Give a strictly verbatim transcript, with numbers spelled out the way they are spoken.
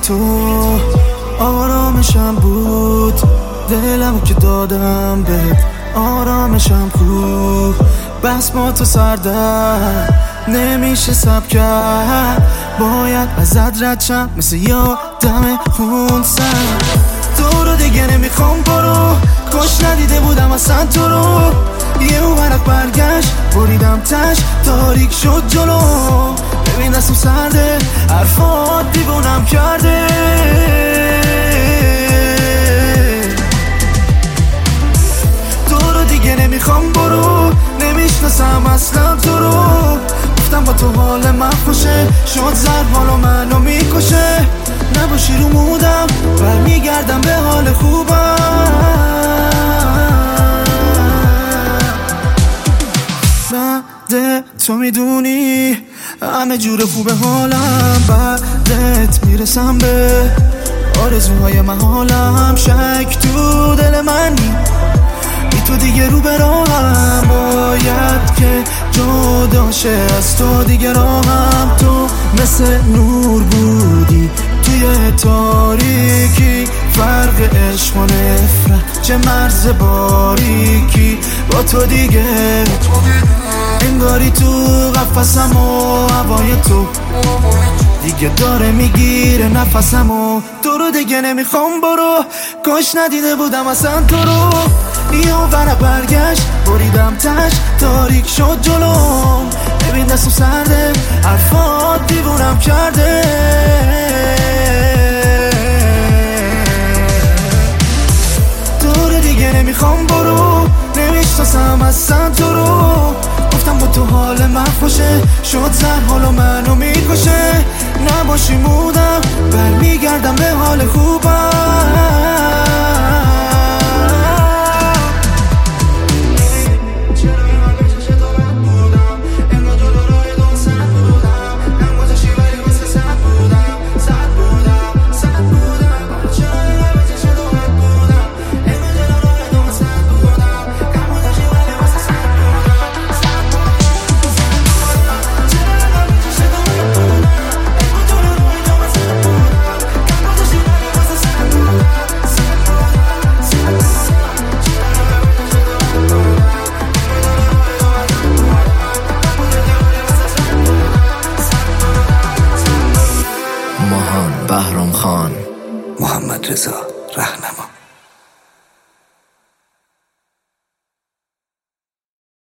تو آرامشم بود، دلم که دادم بهت آرامشم خوب. بس با تو سردر نمیشه سب کرد، باید ازت رد شم مثل یادم خونسن. تو رو دیگه نمیخوام برو، کاش ندیده بودم اصلا تو رو. یه ورق برگشت بریدم تش، تاریک شد جلو. ببین دستم سرده، حرفات دیوونم کرده. تو رو دیگه نمیخوام برو، نمیشناسم اصلا تو رو. گفتم با تو حال من خوشه، شد زر حالو منو میکشه. نباشی رو مودم برمیگردم به حال خوبم. بعد تو میدونی همه جور خوبه حالم، بعدت میرسم به آرزوهای محالم. شک تو دل منی، بی تو دیگه رو به راهم، باید که جدا شه از تو دیگه راهم. تو مثل نور بودی توی تاریکی، فرق عشق و نفرت چه مرز باریکی. با تو دیگه انگاری تو قفسم و هوای تو دیگه داره میگیره نفسم. و تو رو دیگه نمیخوام برو، کاش ندیده بودم اصلا تو رو. یه ورق برگشت بریدم تش، تاریک شد جلو. ببین دستم سرده، حرفات دیوونم کرده. تو رو دیگه نمیخوام برو، نمیشناسم اصلا تو رو. گفتم با تو حال من خوشه، شد زر حالو منو میکشه. نباشی مودم برمیگردم به حال خوبم. بهرام خان، محمد رضا رهنما.